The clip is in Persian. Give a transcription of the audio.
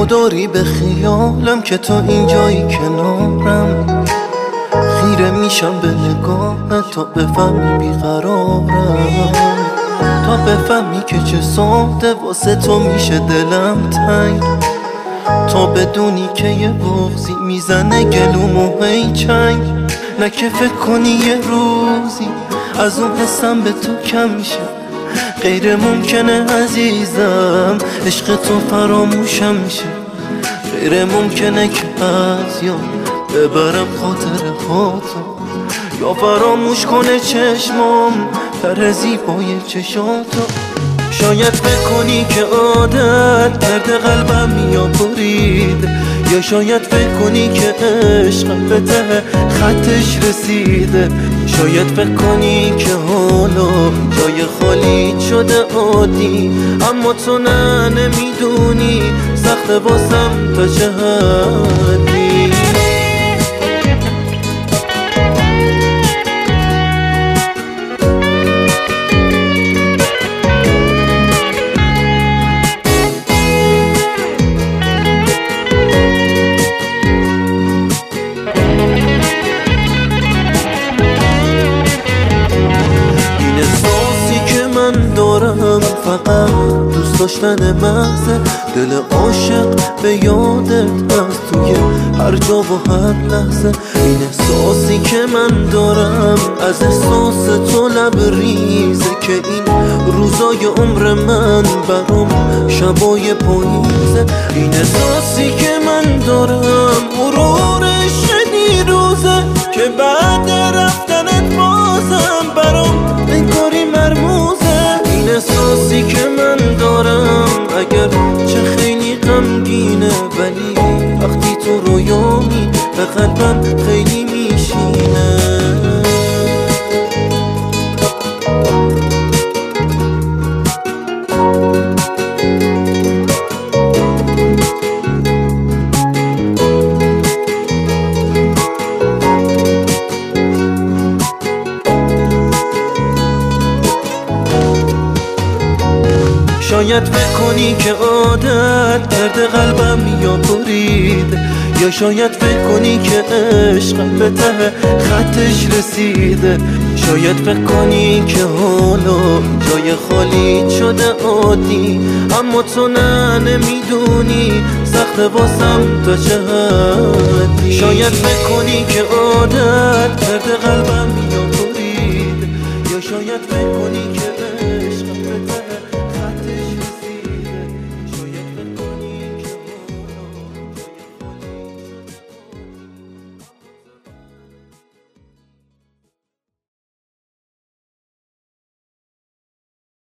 داری به خیالم که تو اینجایی کنارم، خیره میشم به نگاهت تا بفهمی بیقرارم، تا بفهمی که چه ساده واسه تو میشه دلم تنگ، تا بدونی که یه بغضی میزنه گلومو هی چنگ. نه که فکر کنی یه روزی از اون حسم به تو کم میشه، غیر ممکنه عزیزم عشق تو فراموشم میشه، غیر ممکنه که از یاد ببرم خاطر خاطر، یا فراموش کنه چشمام پر زیبای چشاتو. شاید فکر کنی که عادت کرده قلبم یا برید، یا شاید فکر کنی که عشقم به ته خطش رسیده، شاید فکر کنی که حالا جای خالی شده عادی، اما تو نه نمیدونی سخت واسم تا چه حدی. فقط دوست داشتن محض دل عاشق به یادت هست توی هر جا و هر لحظه. این احساسی که من دارم از احساس تو لبریزه، که این روزای عمر من برام شبای پاییزه. این احساسی که من دارم غرورش دیروزه، که بعد رفتنت بازم برام انگاری مرموزه. این احساسی که من دارم اگر چه خیلی غمگینه، ولی وقتی تو رویامی به قلبم خیلی میشینه. شاید فکر کنی که عادت کرده قلبم یا برید، یا شاید فکر کنی که عشقم به ته خطش رسیده، شاید فکر کنی که حالا جای خالی شده عادی، اما تو نه نمیدونی سخت واسم تا چه حدی. شاید فکر کنی که عادت کرده قلبم یا برید، یا شاید فکر کنی که عشقم به ته